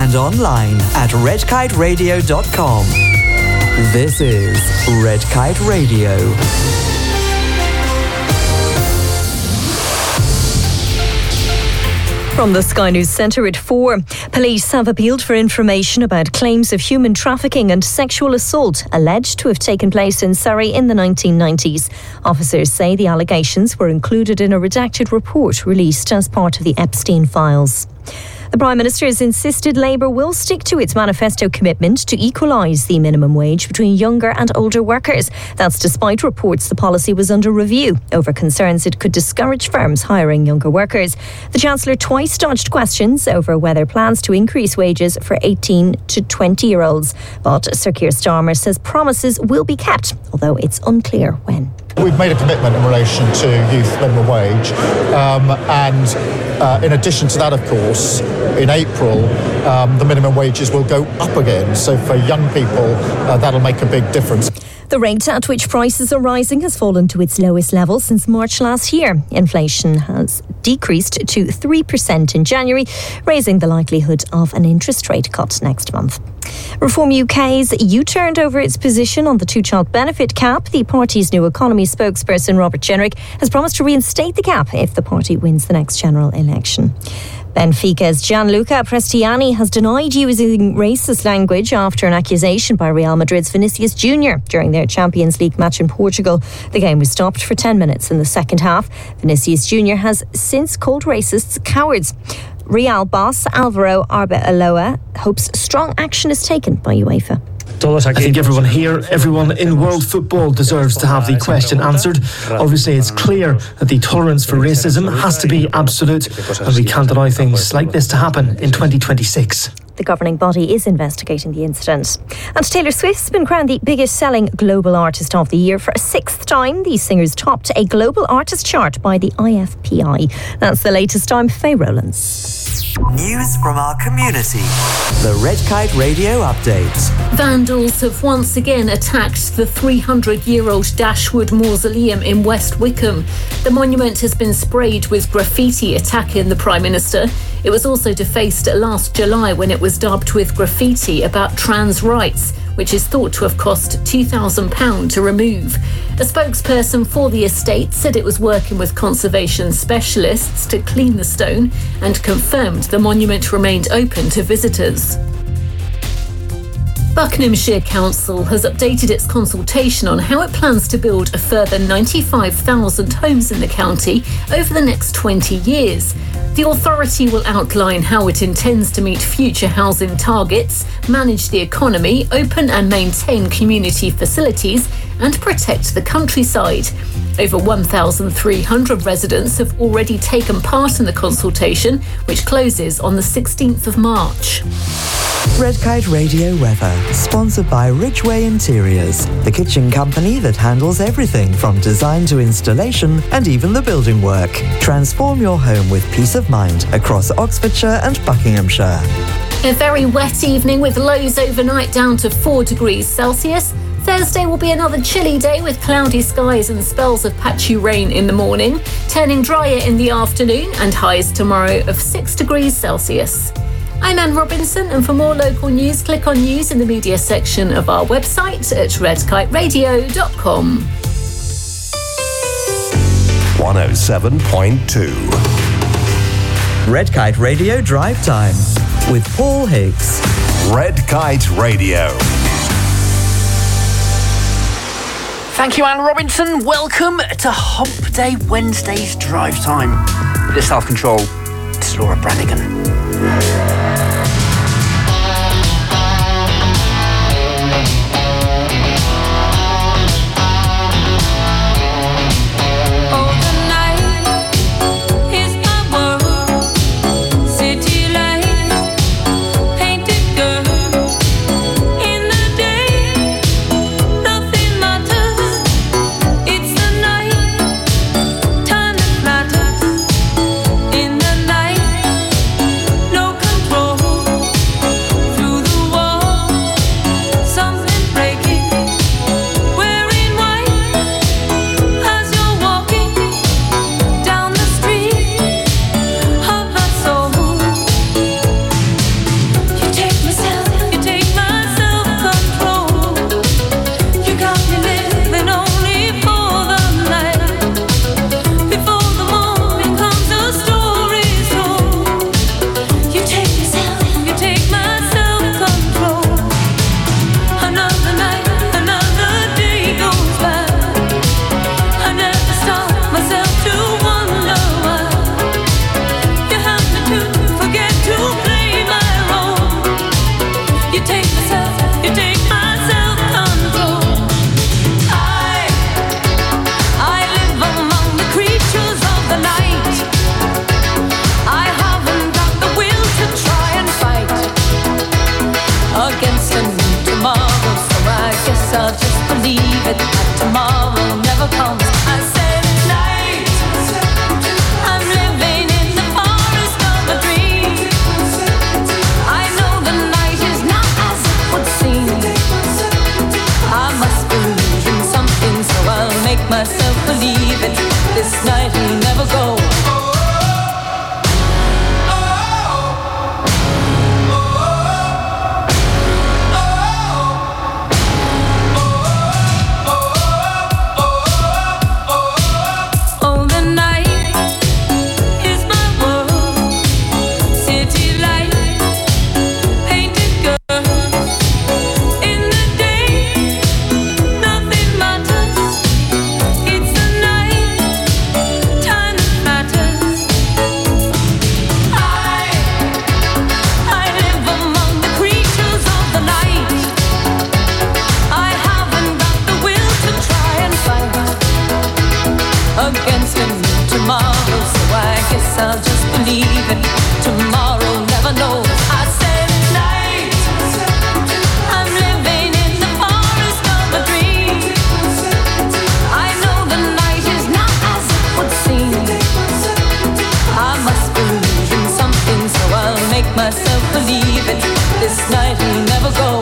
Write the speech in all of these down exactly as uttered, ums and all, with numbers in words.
and online at red kite radio dot com. This is Red Kite Radio. From the Sky News Centre at four, police have appealed for information about claims of human trafficking and sexual assault alleged to have taken place in Surrey in the nineteen nineties. Officers say the allegations were included in a redacted report released as part of the Epstein files. The Prime Minister has insisted Labour will stick to its manifesto commitment to equalise the minimum wage between younger and older workers. That's despite reports the policy was under review over concerns it could discourage firms hiring younger workers. The Chancellor twice dodged questions over whether plans to increase wages for eighteen to twenty-year-olds. But Sir Keir Starmer says promises will be kept, although it's unclear when. We've made a commitment in relation to youth minimum wage, um, and uh, in addition to that, of course, in April, um, the minimum wages will go up again. So for young people, uh, that'll make a big difference. The rate at which prices are rising has fallen to its lowest level since March last year. Inflation has decreased to three percent in January, raising the likelihood of an interest rate cut next month. Reform U K's U-turned over its position on the two-child benefit cap. The party's new economy spokesperson, Robert Jenrick, has promised to reinstate the cap if the party wins the next general election. Benfica's Gianluca Prestiani has denied using racist language after an accusation by Real Madrid's Vinicius Junior during their Champions League match in Portugal. The game was stopped for ten minutes in the second half. Vinicius Junior has since called racists cowards. Real boss Alvaro Arbeloa hopes strong action is taken by UEFA. I think everyone here, everyone in world football deserves to have the question answered. Obviously, it's clear that the tolerance for racism has to be absolute, and we can't allow things like this to happen in twenty twenty-six. The governing body is investigating the incident. And Taylor Swift's been crowned the biggest selling global artist of the year for a sixth time. The singer's topped a global artist chart by the I F P I. That's the latest. I'm Faye Rowlands. News from our community. The Red Kite Radio Update. Vandals have once again attacked the three hundred year old Dashwood Mausoleum in West Wickham. The monument has been sprayed with graffiti attacking the Prime Minister. It was also defaced last July when it was dubbed with graffiti about trans rights, which is thought to have cost two thousand pounds to remove. A spokesperson for the estate said it was working with conservation specialists to clean the stone and confirmed the monument remained open to visitors. Buckinghamshire Council has updated its consultation on how it plans to build a further ninety-five thousand homes in the county over the next twenty years. The authority will outline how it intends to meet future housing targets, manage the economy, open and maintain community facilities, and protect the countryside. Over one thousand three hundred residents have already taken part in the consultation, which closes on the sixteenth of March. Red Kite Radio weather, sponsored by Ridgeway Interiors, the kitchen company that handles everything from design to installation and even the building work. Transform your home with peace of mind across Oxfordshire and Buckinghamshire. A very wet evening with lows overnight down to four degrees Celsius. Thursday will be another chilly day with cloudy skies and spells of patchy rain in the morning, turning drier in the afternoon and highs tomorrow of six degrees Celsius. I'm Anne Robinson, and for more local news, click on news in the media section of our website at red kite radio dot com. one oh seven point two. Red Kite Radio Drive Time with Paul Higgs. Red Kite Radio. Thank you, Anne Robinson. Welcome to Hump Day Wednesday's Drive Time. Bit of self-control. This is Laura Brannigan. Time that matters in the night. No control. leaving. This night will never go.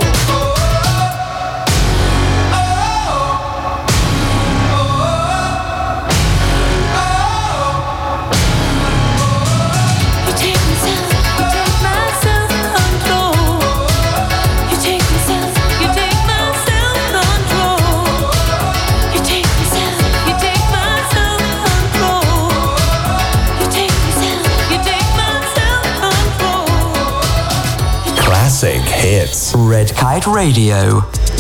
Classic hits. Red Kite Radio.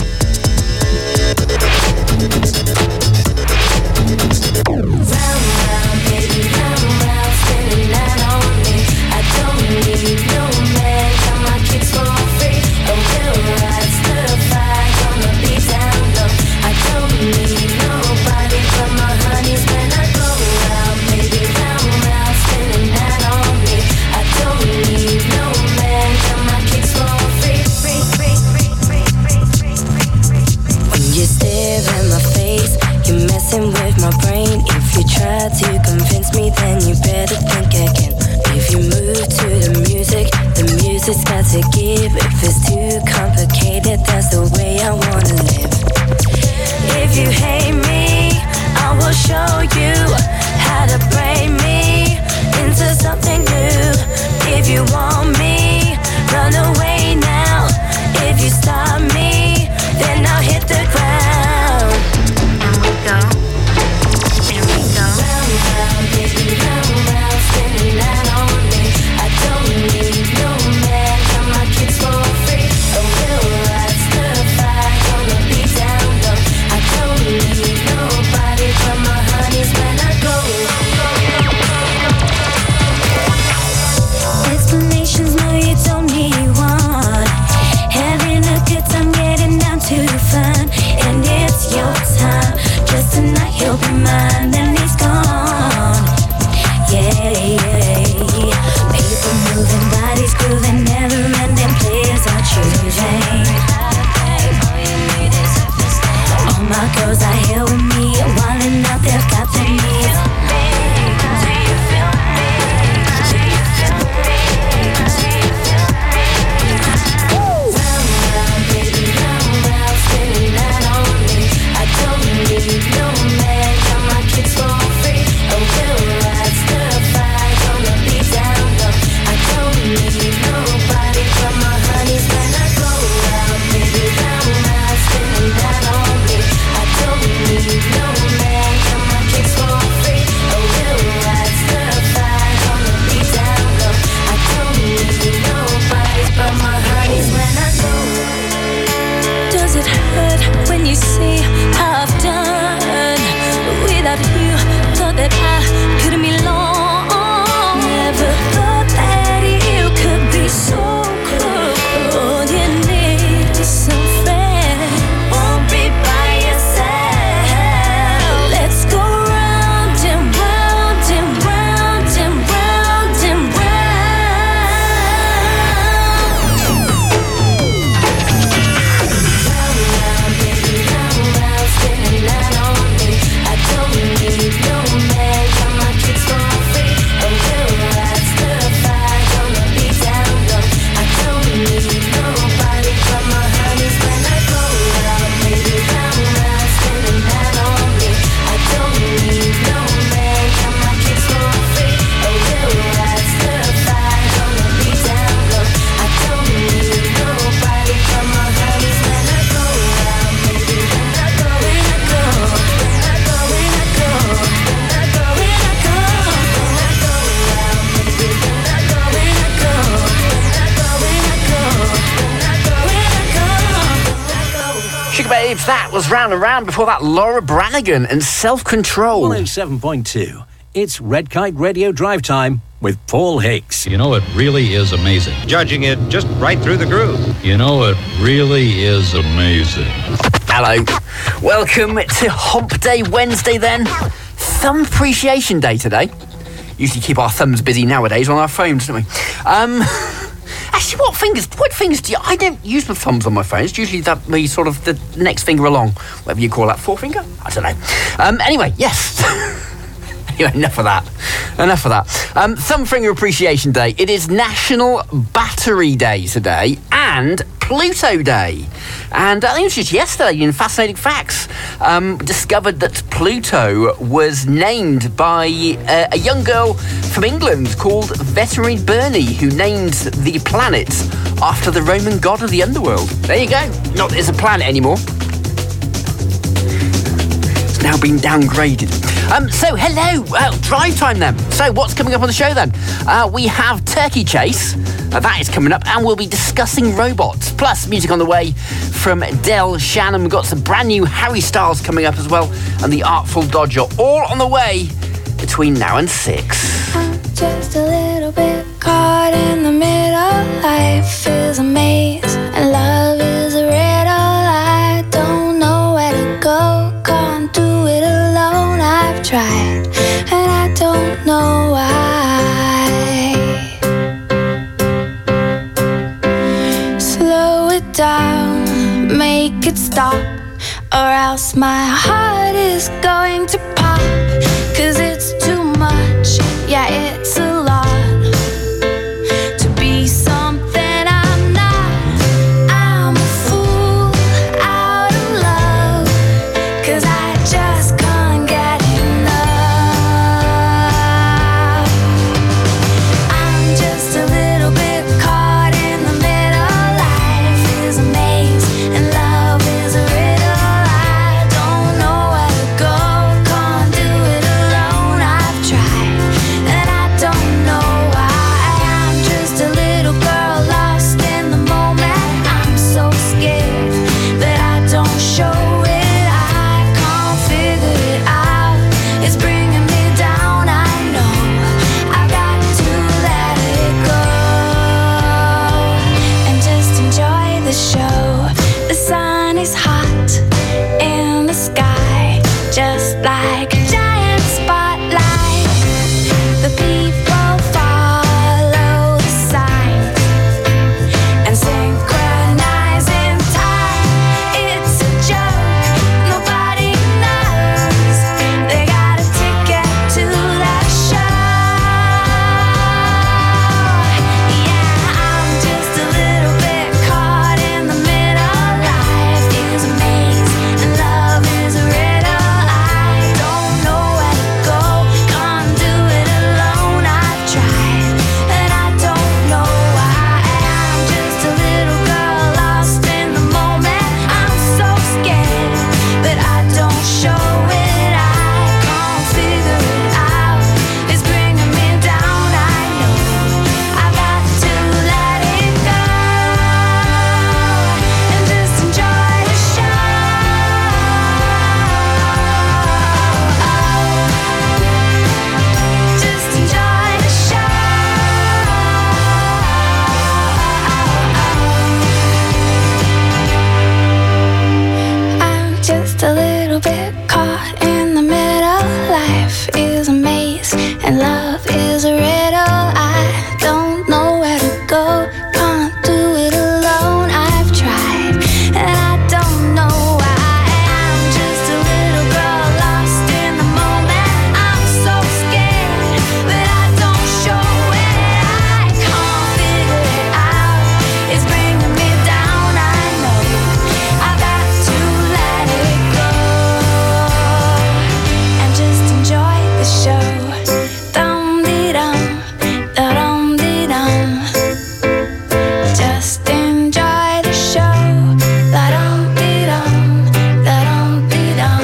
With my brain, if you try to convince me, then you better think again. If you move to the music, the music's got to give. If it's too complicated, that's the way I wanna live. If you hate me, I will show you how to break me into something new. If you want me, run away now. If you stop me, then I'll hit the ground. And we go. Explanations, no, you don't need one. Having a good time, getting down to fun, and it's your time. Just tonight, he'll be mine, then he's gone. Yeah, yeah. People moving, bodies grooving, never-ending players are choosing. All my girls are here with me, wilding out, they've got their needs. See how I've done without you. Thought that I couldn't be long. Never thought that you could be so cold. You need some friends. Won't be by yourself. Let's go round and round and round and round and Babes, that was Round and Round. Before that, Laura Branigan and Self-Control. one oh seven point two. It's Red Kite Radio Drive Time with Paul Hicks. You know, it really is amazing. Judging it just right through the groove. You know, it really is amazing. Hello. Welcome to Hump Day Wednesday then. Thumb Appreciation Day today. Usually keep our thumbs busy nowadays on our phones, don't we? Um... Actually, what fingers? What fingers do you? I don't use my thumbs on my phone. It's usually that me sort of the next finger along, whatever you call that, forefinger. I don't know. Um, anyway, yes. Anyway, enough of that. Enough of that. Um, Thumbfinger Appreciation Day. It is National Battery Day today and Pluto Day. And I think it was just yesterday in Fascinating Facts, um, discovered that Pluto was named by uh, a young girl from England called Veterinary Burney, who named the planet after the Roman god of the underworld. There you go. Not that it's a planet anymore. It's now been downgraded. Um, so, hello. Well, drive time then. So, what's coming up on the show then? Uh, we have Turkey Chase. Uh, that is coming up, and we'll be discussing robots. Plus, music on the way from Del Shannon. We've got some brand new Harry Styles coming up as well, and the Artful Dodger, all on the way between now and six. I'm just a little bit caught in the middle. Life is a maze, and love is a riddle. I don't know where to go, can't do it alone. I've tried, and I don't know why. Slow it down, make it stop, or else my heart is going to pop. Cause it's too much, yeah, it's a lot to be something I'm not. I'm a fool out of love, cause I just can't get enough. I'm just a little bit caught in the middle. Life is a maze and love is a riddle. I don't know where to go, can't do it alone. I've tried and I don't know why. I'm just a little girl lost in the moment. I'm so scared that I don't show it. I can't figure it out, it's bringing me down. I know I've got to let it go and just enjoy the show. The sun is hot in the sky, just like a giant spotlight. The people follow the signs and synchronize in time. It's a joke, nobody knows. They got a ticket to that show. Yeah, I'm just a little bit caught in the middle. Life is a maze and love is a riddle. I don't know where to go, can't do it alone. I've tried and I don't know why. I'm just a little girl lost in the moment. I'm so scared that I don't show it. I can't figure it out, it's bringing me down. I know I've got to let it go and just enjoy the show. Just enjoy the show. I'm just a little bit caught in the middle. Life is a maze and love is a riddle. I don't know where to go, can't do it alone. I've tried and I don't know why. I'm just a little girl lost in the moment. I'm so scared that I don't show it. I can't figure it out, it's bringing me down. I know I've got to let it go and just enjoy the show. Dum-dee-dum, da-dum-dee-dum. Just enjoy the show. Da-dum-dee-dum, da-dum-dee-dum.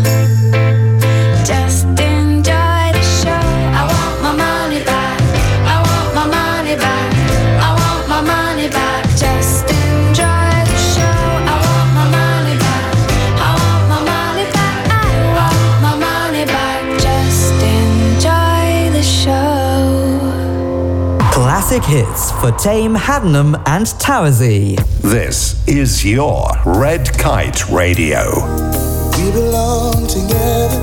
Just enjoy the show. I want my money back, I want my money back, I want my money back. Just enjoy the show. I want my money back, I want my money back, I want my money back. Just enjoy the show. Classic hits for Tame, Haddenham and Towersey. This is your Red Kite Radio. We belong together,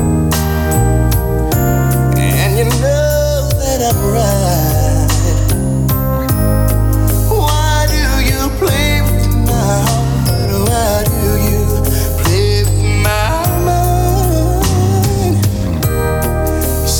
and you know that I'm right. Why do you play with my heart? Why do you play with my mind?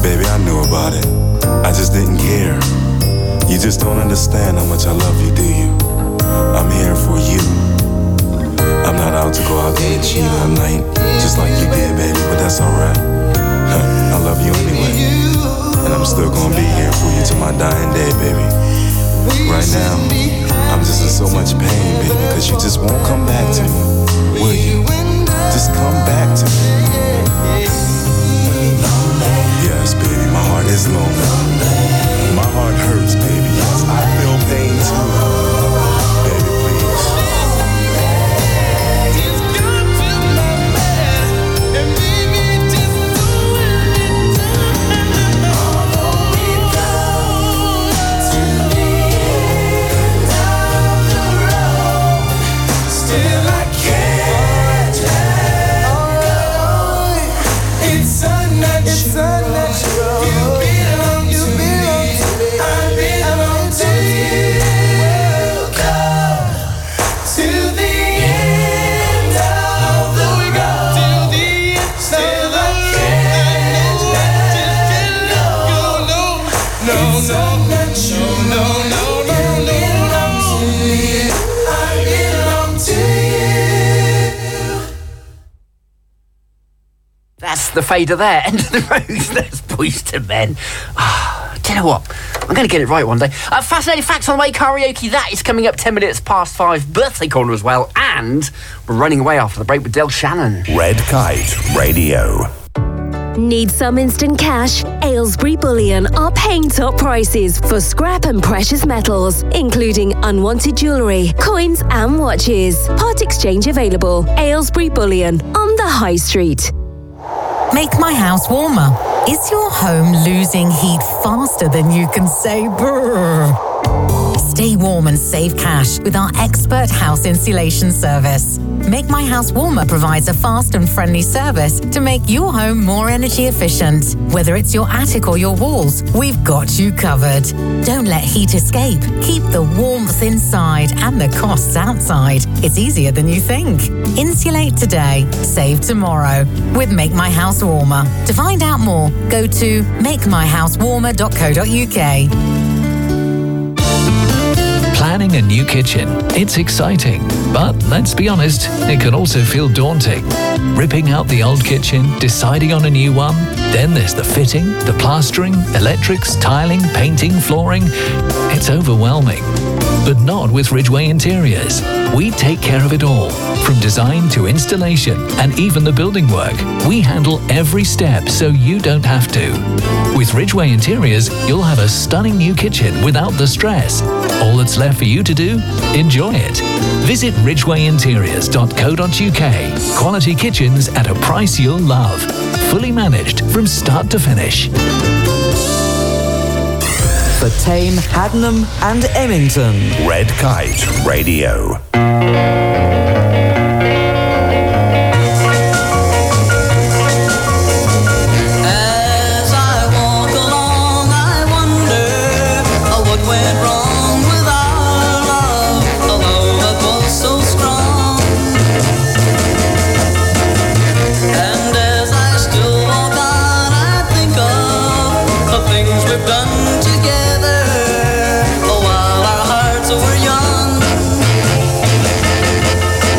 Baby, I knew about it. I just didn't care. You just don't understand how much I love you, do you? I'm here for you. I'm not out to go out there and cheat all night, just like you did, baby, but that's alright. I love you anyway. And I'm still gonna be here for you till my dying day, baby. Right now, I'm just in so much pain, baby, because you just won't come back to me. Will you? Just come back to me. Yes, baby, my heart is lonely. My heart hurts, baby. Yes, I feel pain too. Baby, please. Still I can't let go. It's unnatural. It's unnatural. You belong to me. I belong to you. Come to the end of the road. Still I can't let go. No, no, no, no, no, no. You belong to me. I belong to you. That's the fader there. End of the road. That's Boyz two Men. Ah, do you know what? I'm going to get it right one day. Uh, fascinating facts on the way. Karaoke, that is coming up ten minutes past five. Birthday corner as well. And we're running away after the break with Del Shannon. Red Kite Radio. Need some instant cash? Aylesbury Bullion are paying top prices for scrap and precious metals, including unwanted jewellery, coins and watches. Part exchange available. Aylesbury Bullion on the High Street. Make my house warmer. Is your home losing heat faster than you can say brrr? Stay warm and save cash with our expert house insulation service. Make My House Warmer provides a fast and friendly service to make your home more energy efficient. Whether it's your attic or your walls, we've got you covered. Don't let heat escape. Keep the warmth inside and the costs outside. It's easier than you think. Insulate today, save tomorrow with Make My House Warmer. To find out more, go to make my house warmer dot co dot uk. Planning a new kitchen. It's exciting, but let's be honest, it can also feel daunting. Ripping out the old kitchen, deciding on a new one, then there's the fitting, the plastering, electrics, tiling, painting, flooring. It's overwhelming. But not with Ridgeway Interiors. We take care of it all, from design to installation and even the building work. We handle every step so you don't have to. With Ridgeway Interiors, you'll have a stunning new kitchen without the stress. All that's left for you to do? Enjoy it. Visit ridgeway interiors dot co dot uk. Quality kitchens at a price you'll love. Fully managed from start to finish. For Tame, Haddenham and Emmington. Red Kite Radio. Together, while our hearts were young.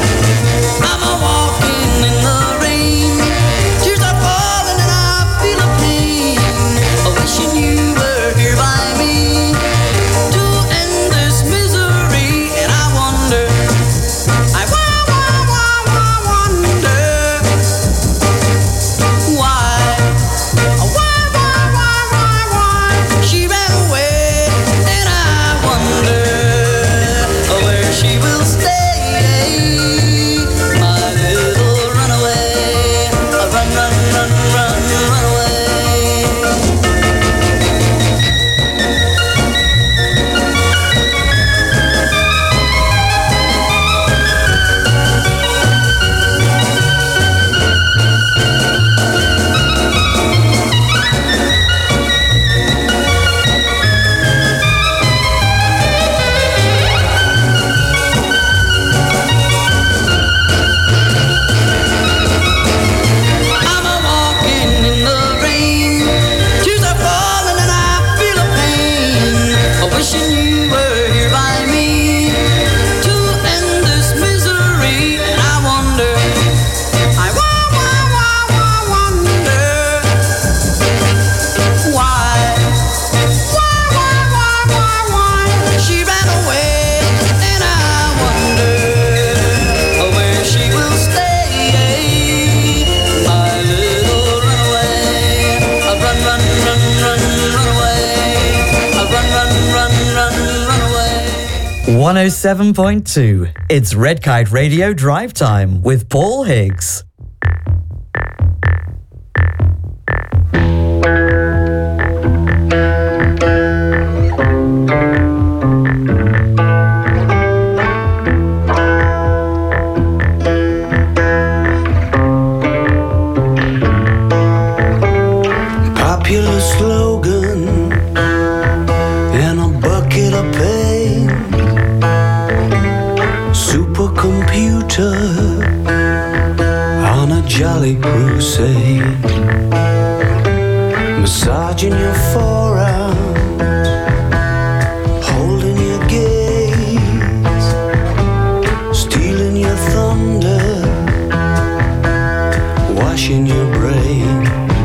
one oh seven point two. It's Red Kite Radio Drive Time with Paul Higgs. Popular slogan in a bucket of pain. Supercomputer on a jolly crusade. Massaging your forearms, holding your gaze, stealing your thunder, washing your brain.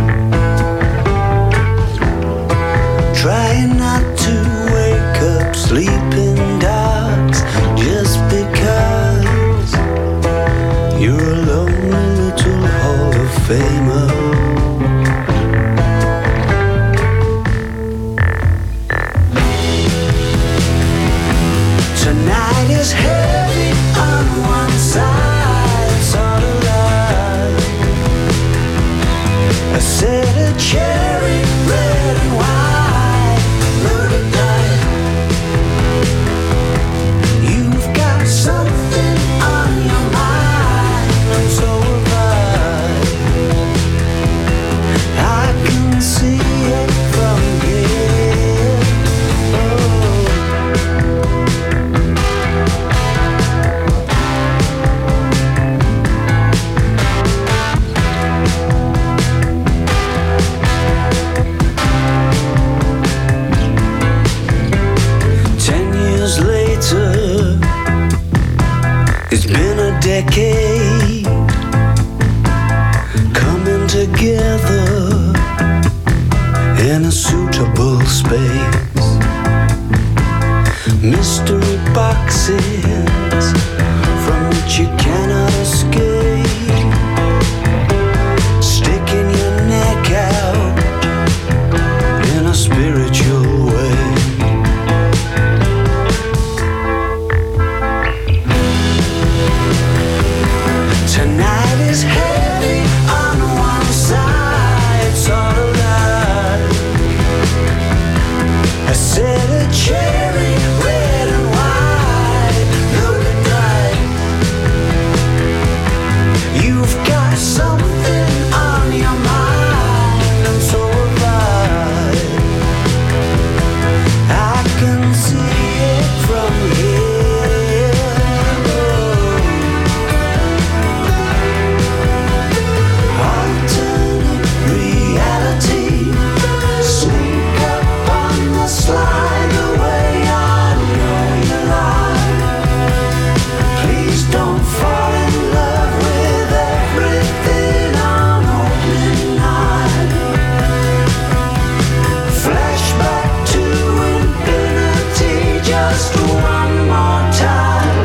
Trying not to wake up sleeping dogs just because you're a lonely little Hall of Famer. Tonight is heavy on one side, sort of like a set of cherry red and white. Something on your mind, and so have I. I can see it from here. Ten years later, it's been a decade coming together in a suitable space. Mystery boxes from which you cannot escape. Sticking your neck out in a spiritual way. Tonight is heavy on one side, sort of like a set of cherry red and white, loaded night. You've got something on your mind, and so have I. I can see it from here. Slide away, I know you lie. Please don't fall in love with everything on opening night. Flashback to infinity, just one more time.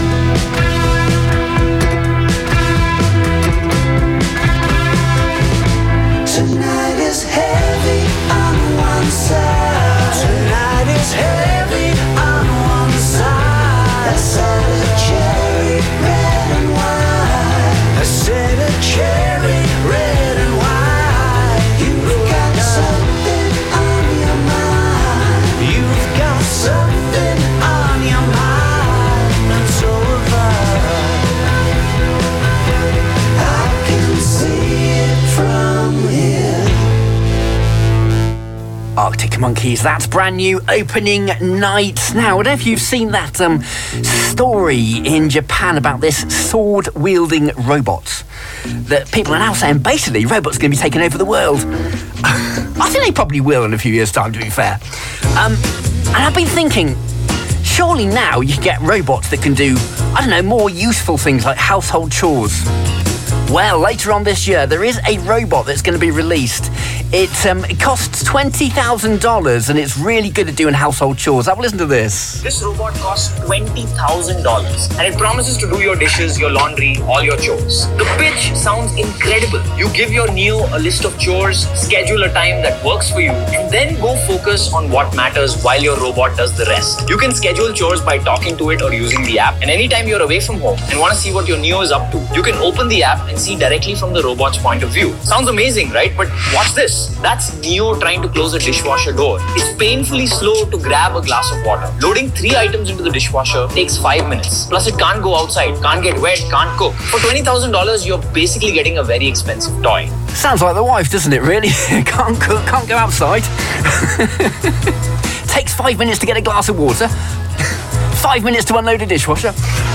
Tonight is heavy on one side. Tonight is heavy on one side. A set of cherry red and white. A set of cherry red and white. You've got something on your mind. You've got something on your mind, and so have I. I can see it from here. Arctic Monkeys, that's brand new opening night. Now, I don't know if you've seen that um, story in Japan about this sword-wielding robot. That people are now saying, basically, robots are going to be taking over the world. I think they probably will in a few years' time, to be fair. Um, and I've been thinking, surely now you can get robots that can do, I don't know, more useful things like household chores. Well, later on this year, there is a robot that's going to be released. It, um, it costs twenty thousand dollars and it's really good at doing household chores. Have a listen to this. This robot costs twenty thousand dollars and it promises to do your dishes, your laundry, all your chores. The pitch sounds incredible. You give your Neo a list of chores, schedule a time that works for you, and then go focus on what matters while your robot does the rest. You can schedule chores by talking to it or using the app. And anytime you're away from home and want to see what your Neo is up to, you can open the app and see directly from the robot's point of view. Sounds amazing, right? But watch this. That's Neo trying to close a dishwasher door. It's painfully slow to grab a glass of water. Loading three items into the dishwasher takes five minutes. Plus it can't go outside, can't get wet, can't cook. For twenty thousand dollars, you're basically getting a very expensive toy. Sounds like the wife, doesn't it, really? Can't cook, can't go outside. Takes five minutes to get a glass of water. Five minutes to unload a dishwasher.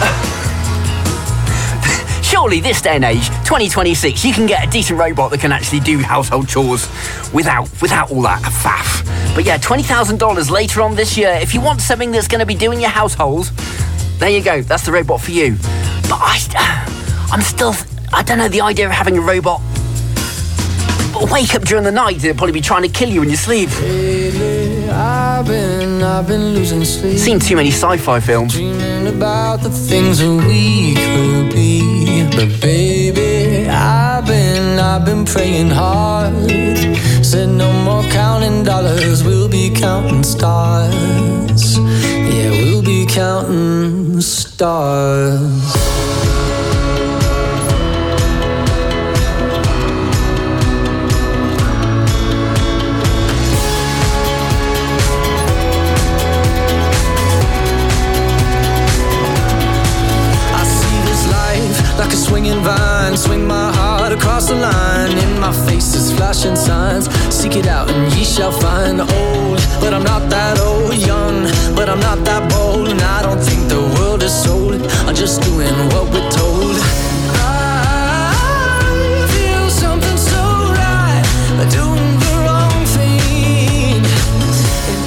Surely this day and age, twenty twenty-six, you can get a decent robot that can actually do household chores without without all that faff. But yeah, twenty thousand dollars later on this year. If you want something that's going to be doing your household, there you go. That's the robot for you. But I, I'm still, I don't know, the idea of having a robot wake up during the night, they'll probably be trying to kill you in your sleep. Lately, I've been, I've been losing sleep. Seen too many sci-fi films. Dreaming about the things that we could be. But baby, I've been, I've been praying hard. Said no more counting dollars, we'll be counting stars. Yeah, we'll be counting stars. Like a swinging vine, swing my heart across the line. In my face is flashing signs. Seek it out and ye shall find. Old, but I'm not that old. Young, but I'm not that bold. And I don't think the world is sold. I'm just doing what we're told. I feel something so right, doing the wrong thing. And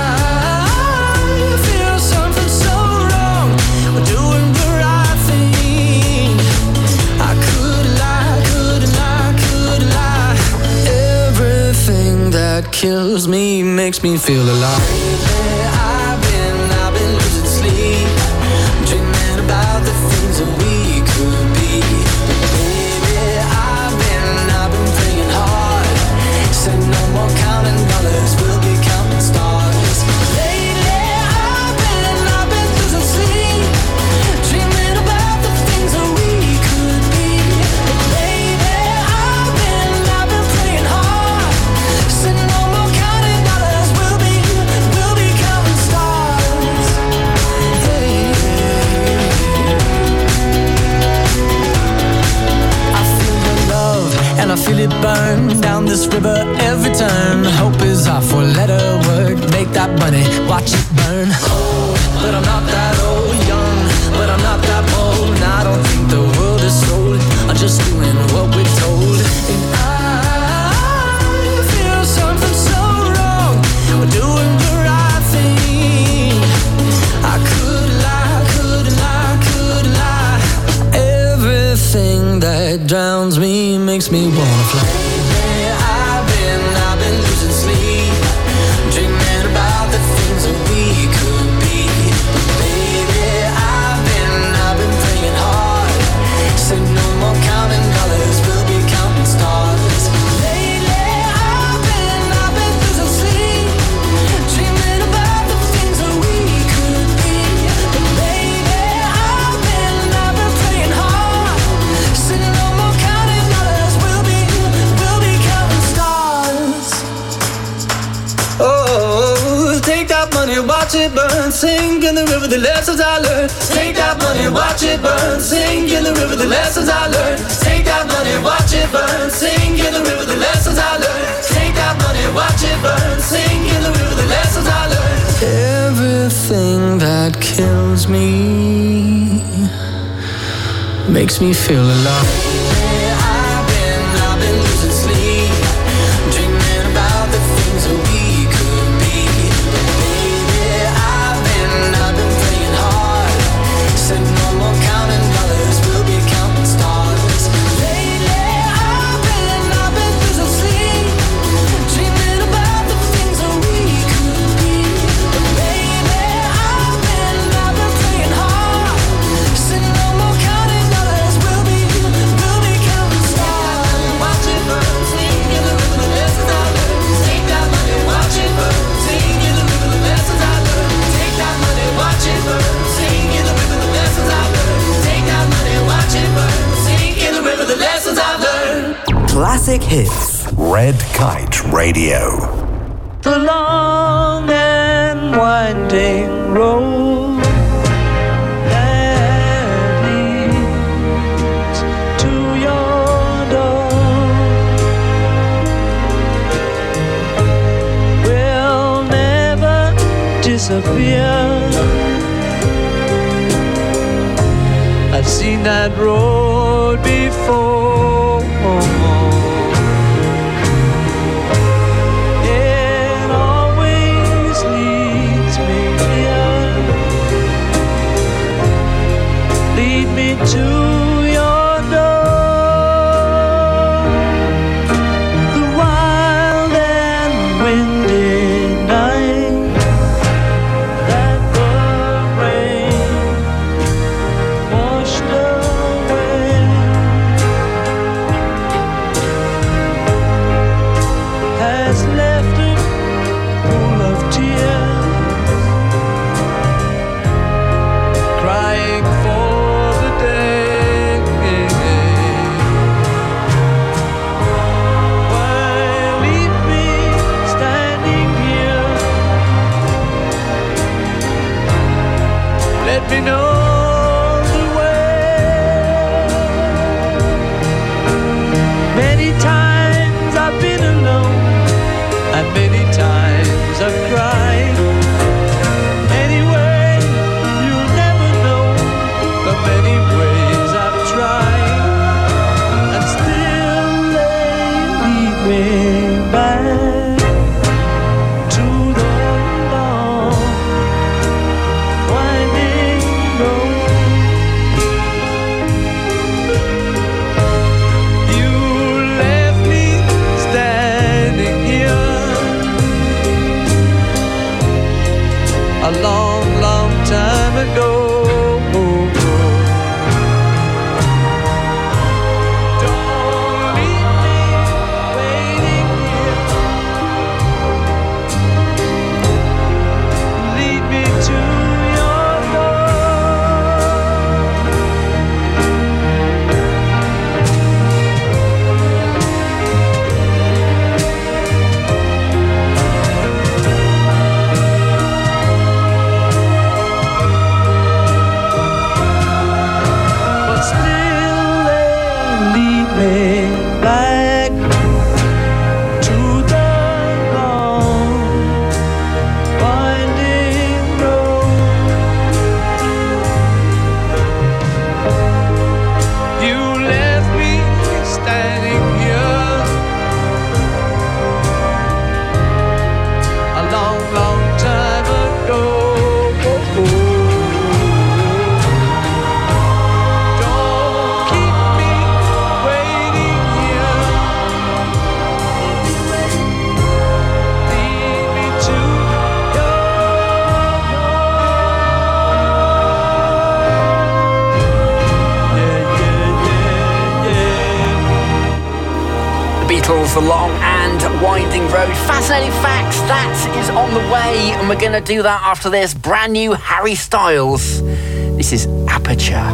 I feel something so wrong, doing the right thing. I could lie, could lie, could lie. Everything that kills me makes me feel alive. I've been, I've been losing sleep, dreaming about the things that we could be. Baby, I've been, I've been praying hard. Said no more counting dollars, we'll be counting stars. Lately, I've been, I've been losing sleep, dreaming about the things that we could be. Baby, I've been, I've been praying hard. Said no more counting dollars, we'll be, we'll be counting stars. Hey. I feel your love and I feel it burn down this river every turn. Hope is our four-letter word. Make that money, watch it burn. Old, but I'm not that old. Young, but I'm not that bold. And I don't think the world is sold. I'm just doing what we're told. And I feel something so wrong. We're doing the right thing. I could lie, could lie, could lie. Everything that drowns me makes me wanna fly. I've been, I've been losing sleep, dreaming about the things that we could be. Baby, I've been, I've been praying hard. Said no more counting dollars, we'll be counting stars. Lately, I've been, I've been losing sleep, dreaming about the things that we could be. Baby, I've been, I've been praying hard. Said no more counting dollars, we'll be, we'll be counting stars. Oh, take that money, watch it burn. Sing in the river the lessons I learned. Take that money, watch it burn. Sing in the river the lessons I learned. Take that money, watch it burn. Sing in the river the lessons I learned. Take that money, watch it burn. Sing in the river the lessons I learned. Everything that kills me makes me feel alive. I've been, I've been losing sleep, dreaming about the things that we could be. Baby, I've been, I've been praying hard. Said no more counting dollars, we'll be counting stars. Lately, music hits. Red Kite Radio. The long and winding road that leads to your door will never disappear. I've seen that road before. It always leads me here. Lead me to your door. The wild and windy night that the rain washed away has left a pool of tears, crying for the day. Why leave me standing here? Let me know the way. Many times I've been alone, and many times I've cried. Anyway, you'll never know the many ways I've tried, and still they lead me back to the long winding road. You left me standing here a long, long time ago. Don't leave me waiting here. Lead me to your but still they lead me back to the long winding road. You left me standing here a long, long time ago. Don't keep me waiting here. Lead me to The Beatles, The Long and Winding Road. Fascinating facts, that is on the way, and we're going to do that after this brand new Harry Styles. This is Aperture.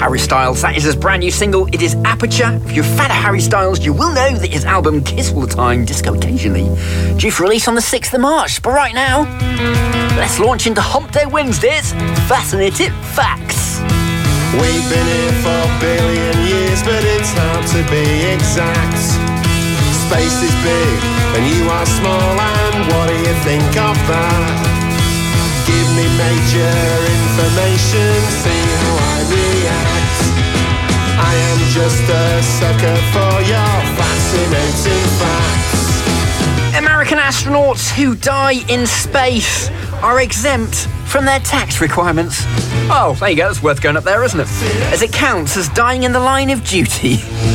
Harry Styles. That is his brand new single. It is Aperture. If you're a fan of Harry Styles, you will know that his album Kiss All the Time, Disco Occasionally, due for release on the sixth of March. But right now, let's launch into Hump Day Wednesday's Fascinating Facts. We've been here for a billion years, but it's hard to be exact. Space is big and you are small, and what do you think of that? Give me major information, see how I react. I am just a sucker for your fascinating facts. American astronauts who die in space are exempt from their tax requirements. Oh, there you go, that's worth going up there, isn't it? As it counts as dying in the line of duty.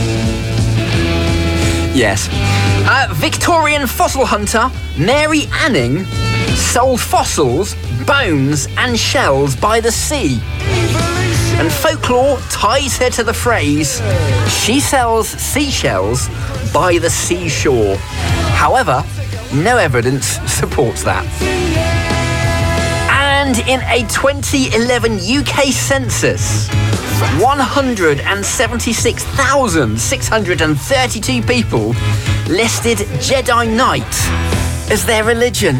Yes. Uh, Victorian fossil hunter Mary Anning sold fossils, bones and shells by the sea. And folklore ties her to the phrase, she sells seashells by the seashore. However, no evidence supports that. And in a twenty eleven U K census, one hundred seventy-six thousand six hundred thirty-two people listed Jedi Knight as their religion.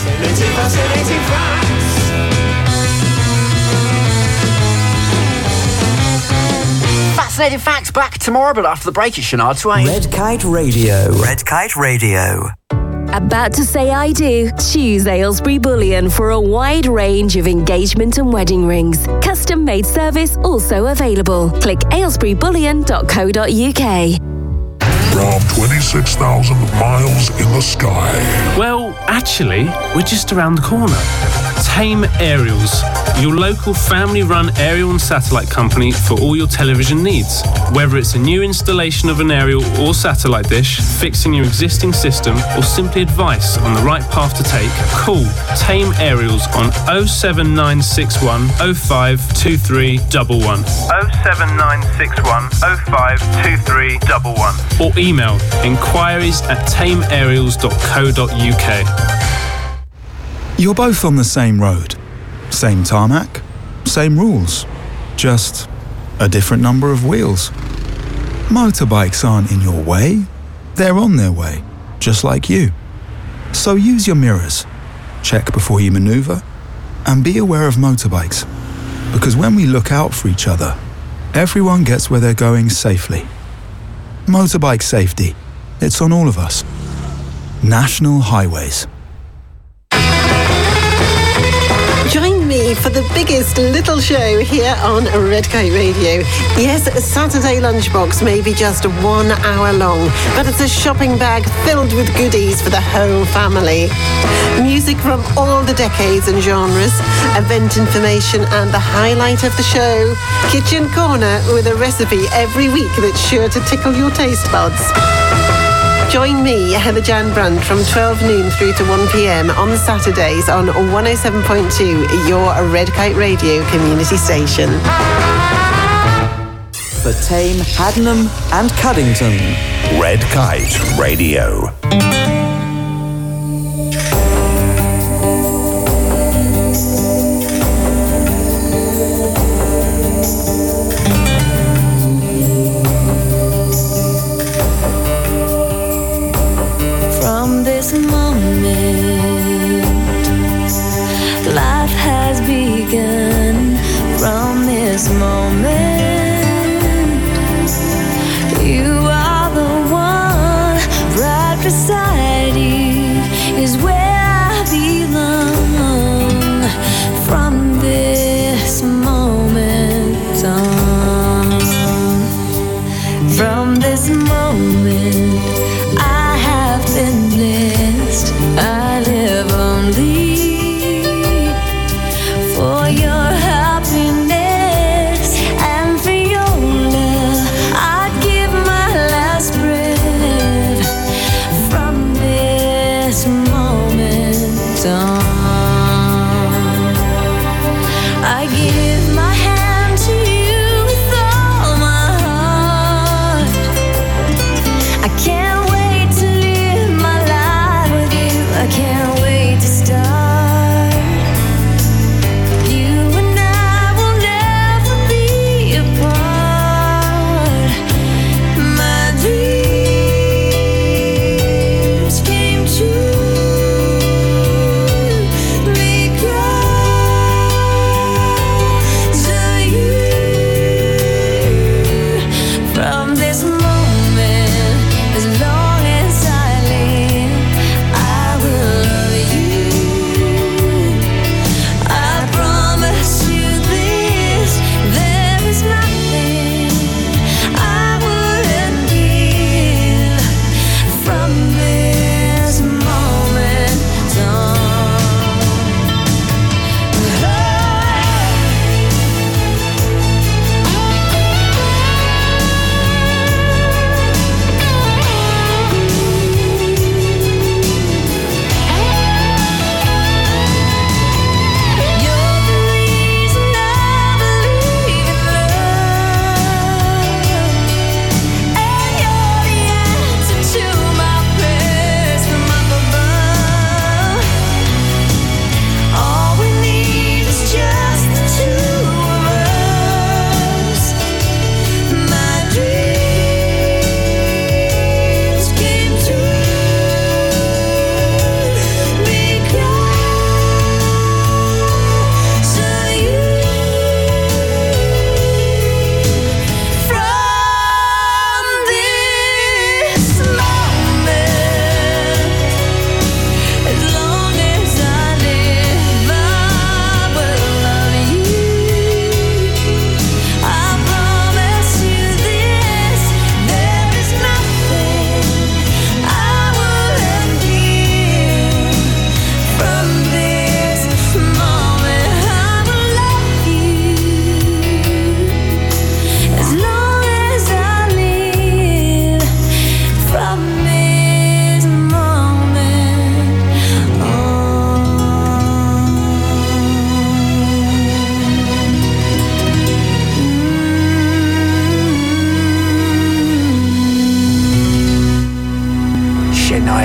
Fascinating Facts back tomorrow, but after the break it's Sinead Twain. Red Kite Radio. Red Kite Radio. About to say I do? Choose Aylesbury Bullion for a wide range of engagement and wedding rings. Custom made service also available. Click aylesbury bullion dot co dot uk. From twenty-six thousand miles in the sky. Well, actually, we're just around the corner. Tame Aerials, your local family-run aerial and satellite company for all your television needs. Whether it's a new installation of an aerial or satellite dish, fixing your existing system, or simply advice on the right path to take, call Tame Aerials on oh seven nine six one oh five two three one one. oh seven nine six one oh five two three one one. Or email inquiries at tame aerials dot co dot uk. You're both on the same road, same tarmac, same rules, just a different number of wheels. Motorbikes aren't in your way, they're on their way, just like you. So use your mirrors, check before you maneuver, and be aware of motorbikes. Because when we look out for each other, everyone gets where they're going safely. Motorbike safety, it's on all of us. National Highways. Join me for the biggest little show here on Red Kite Radio. Yes, Saturday Lunchbox may be just one hour long, but it's a shopping bag filled with goodies for the whole family. Music from all the decades and genres, event information and the highlight of the show, Kitchen Corner with a recipe every week that's sure to tickle your taste buds. Join me, Heather Jan Brandt, from twelve noon through to one p.m. on Saturdays on one oh seven point two, your Red Kite Radio community station. For Tame, Haddenham and Cuddington. Red Kite Radio. From this moment, you are the one. Right beside you is where I belong. From this moment on, from this moment, I have been blessed. I live only for your happiness and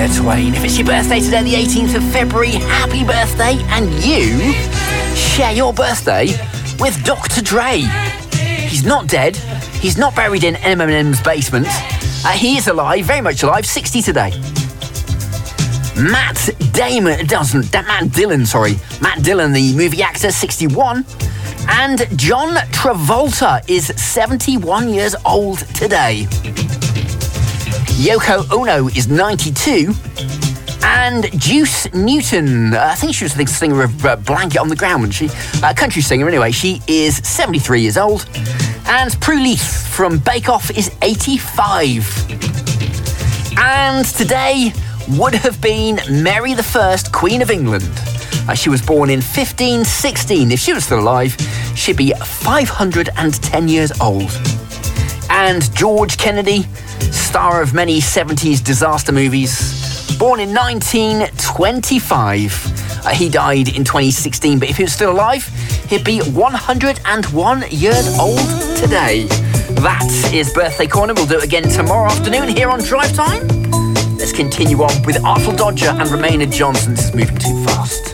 Twain. If it's your birthday today, the eighteenth of February, happy birthday, and you share your birthday with Doctor Dre. He's not dead. He's not buried in Eminem's basement. Uh, he is alive, very much alive, sixty today. Matt Damon doesn't. Matt Dillon, sorry. Matt Dillon, the movie actor, sixty-one. And John Travolta is seventy-one years old today. Yoko Ono is ninety-two. And Juice Newton, uh, I think she was the singer of uh, Blanket on the Ground, wasn't she? Uh, country singer, anyway. She is seventy-three years old. And Prue Leith from Bake Off is eighty-five. And today would have been Mary the First, Queen of England. Uh, she was born in fifteen sixteen. If she was still alive, she'd be five hundred ten years old. And George Kennedy, star of many seventies disaster movies, born in nineteen twenty-five. Uh, he died in twenty sixteen, but if he was still alive, he'd be one hundred one years old today. That is Birthday Corner. We'll do it again tomorrow afternoon here on Drive Time. Let's continue on with Artful Dodger and Romaina Johnson. This is moving too fast.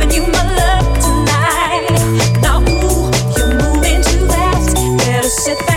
Sit back.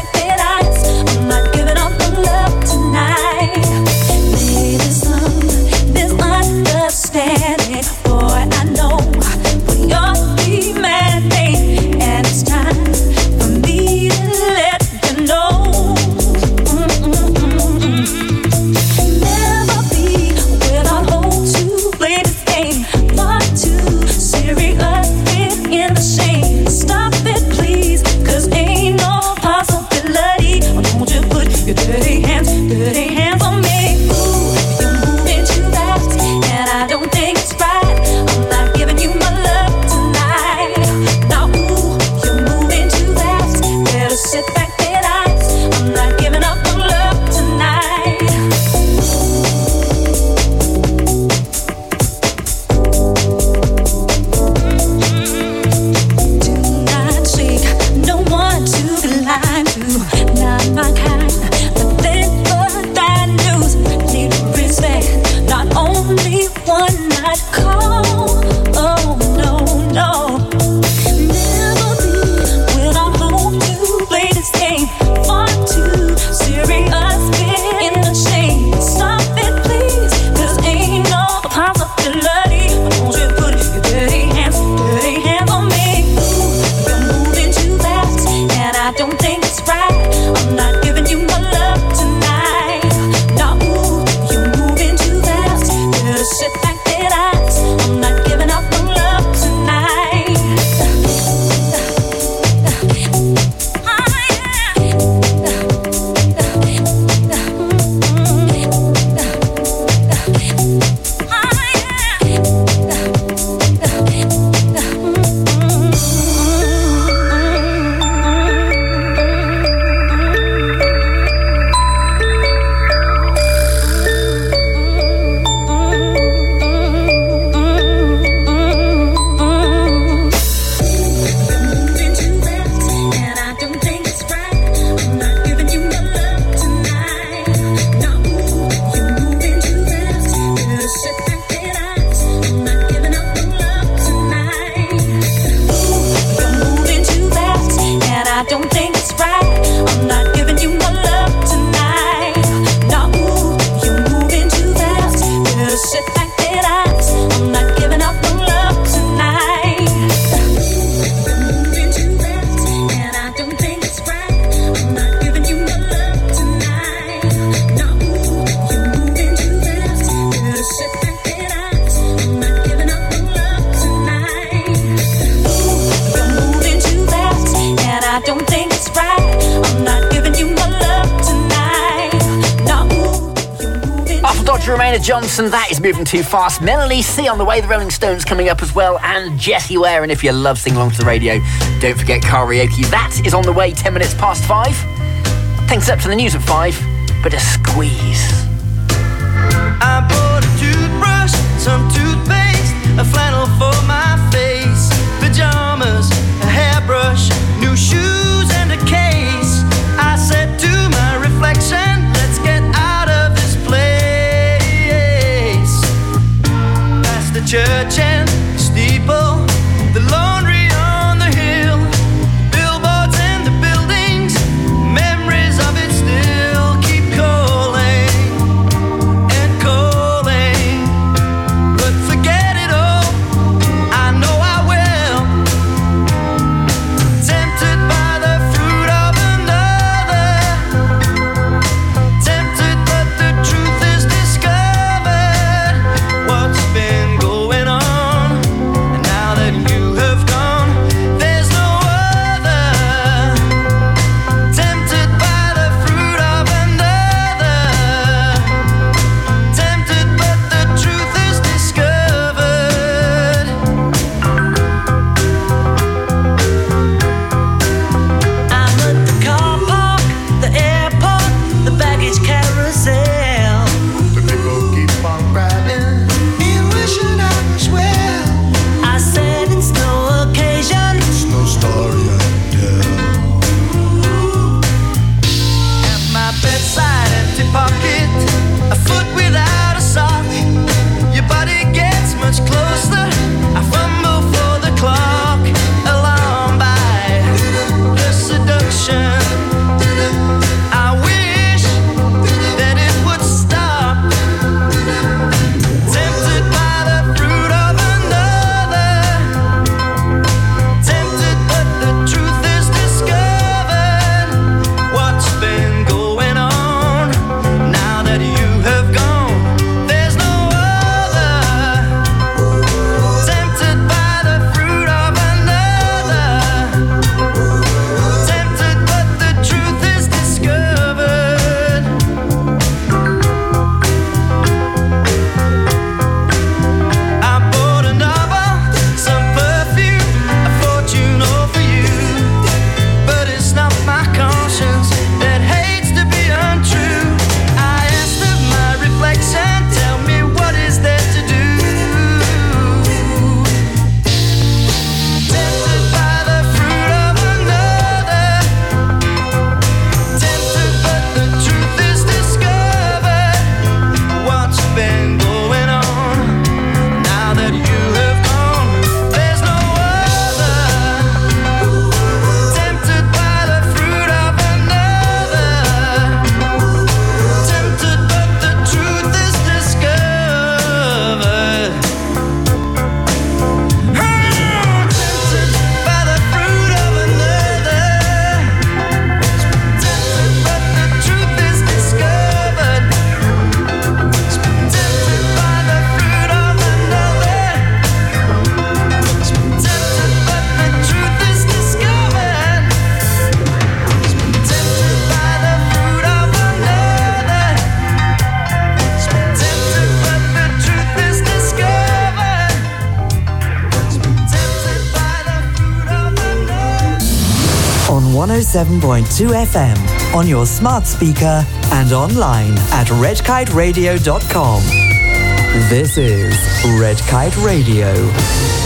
Audrey Rayner Johnson, that is moving too fast. Melanie C on the way, the Rolling Stones coming up as well, and Jessie Ware. And if you love singing along to the radio, don't forget karaoke. That is on the way, ten minutes past five. Thanks up to the news at five, but a squeeze. I bought a toothbrush, some toothpaste, a flannel for my face, pajamas, a hairbrush, new shoes and a case. I said to my reflection, let's get out of this place. Past the church and the steeple, the laundry on the hill, billboards and the buildings, memories of it still keep calling and calling. But forget it all, I know I will. Tempted by the fruit of another, tempted but the truth is discovered. What's been going on? And now that you have gone, there's no other. Tempted by the fruit of another, tempted but the truth is discovered. I'm at the car park, the airport, the baggage carousel. The people keep on grabbing and wishing I was well. I said it's no occasion, it's no story I can tell. At my bedside, empty pocket, a foot without a sock. Your body gets much closer. I fumble for the clock, alarmed by the seduction. I wish that it would stop. Tempted by the fruit of another, tempted but the truth is discovered. What's been going on? Now that you have gone, there's no other. Tempted by the fruit of another, tempted but the truth is discovered. I bought a novel, some perfume, a fortune all for you. But it's not my conscience that hates to be untrue. I asked of my reflection, tell me what is there to do. Tempted by the fruit of another, tempted but the truth is discovered. What's been going on? Now that you have gone, there's no other. Tempted by the fruit of another, tempted but the truth is discovered. Tempted by the fruit of another, tempted but the truth is discovered. Tempted by the fruit of another, tempted but the truth is discovered. Tempted by the fruit of another, tempted but the truth is discovered. Tempted by the fruit of another. On one oh seven point two F M, on your smart speaker and online at red kite radio dot com. This is Red Kite Radio.